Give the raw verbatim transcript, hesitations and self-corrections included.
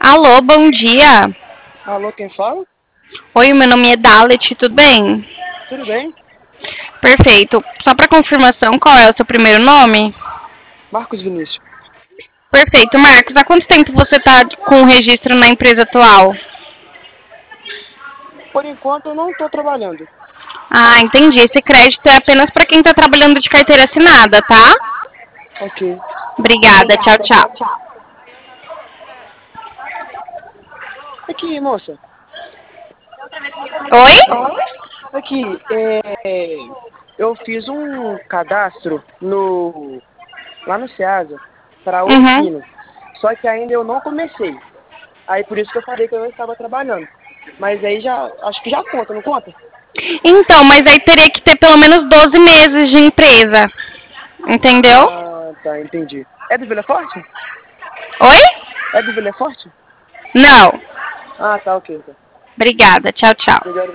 Alô, bom dia. Alô, quem fala? Oi, meu nome é Dalet, tudo bem? Tudo bem? Perfeito. Só para confirmação, qual é o seu primeiro nome? Marcos Vinícius. Perfeito, Marcos. Há quanto tempo você está com o registro na empresa atual? Por enquanto eu não estou trabalhando. Ah, entendi. Esse crédito é apenas para quem está trabalhando de carteira assinada, tá? Ok. Obrigada, tchau, tchau. Aqui, moça. Oi? Aqui, é, eu fiz um cadastro no lá no Ceasa para Uhum. Ourofino. Só que ainda eu não comecei. Aí por isso que eu falei que eu não estava trabalhando. Mas aí já, acho que já conta, não conta? Então, mas aí teria que ter pelo menos doze meses de empresa, entendeu? Ah, tá, entendi. É do Vila Forte? Oi? É do Vila Forte? Não. Ah, tá, ok, então. Obrigada, tchau, tchau. Obrigado.